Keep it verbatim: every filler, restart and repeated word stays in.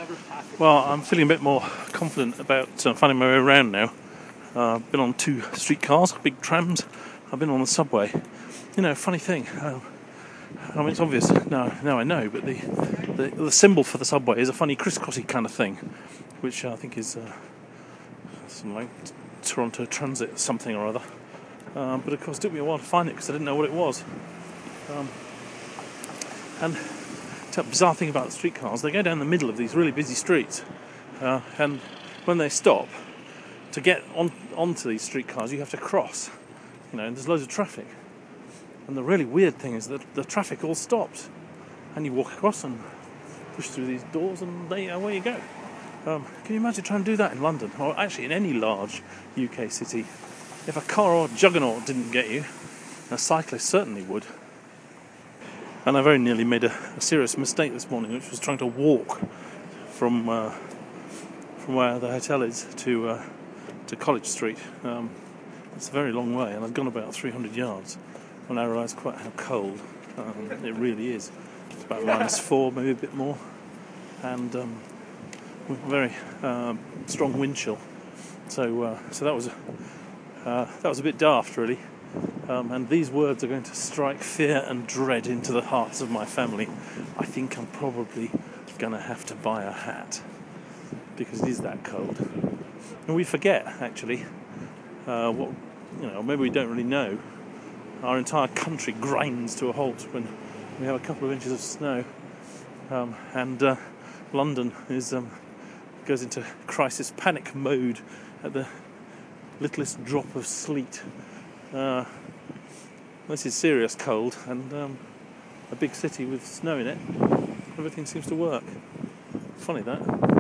Well, I'm feeling a bit more confident about uh, finding my way around now. Uh, I've been on two streetcars, big trams. I've been on the subway. You know, funny thing. Um, I mean, it's obvious now. Now I know, but the, the the symbol for the subway is a funny crisscrossy kind of thing, which I think is uh, something like Toronto Transit something or other. Um, but of course, it took me a while to find it because I didn't know what it was. Um, and the bizarre thing about the streetcars, they go down the middle of these really busy streets, uh, and when they stop, to get on onto these streetcars, you have to cross. You know, and there's loads of traffic. And the really weird thing is that the traffic all stops, and you walk across and push through these doors, and they, away you go. Um, can you imagine trying to do that in London, or actually in any large U K city? If a car or juggernaut didn't get you, a cyclist certainly would. And I very nearly made a, a serious mistake this morning, which was trying to walk from uh, from where the hotel is to uh, to College Street. Um, it's a very long way, and I've gone about three hundred yards when I realised quite how cold um, it really is. It's about minus four, maybe a bit more, and um, with a very uh, strong wind chill. So, uh, so that was a, uh, that was a bit daft, really. Um, and these words are going to strike fear and dread into the hearts of my family. I think I'm probably going to have to buy a hat because it is that cold. And we forget, actually, uh, what you know. Maybe we don't really know. Our entire country grinds to a halt when we have a couple of inches of snow, um, and uh, London is um, goes into crisis panic mode at the littlest drop of sleet. Uh, this is serious cold, and um, a big city with snow in it. Everything seems to work. Funny that.